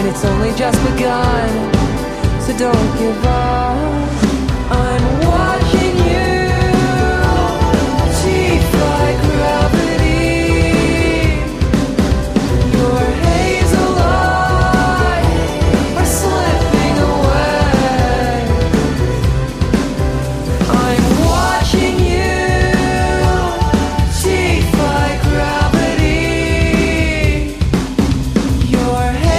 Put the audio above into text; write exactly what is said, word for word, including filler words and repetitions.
and it's only just begun. So don't give up.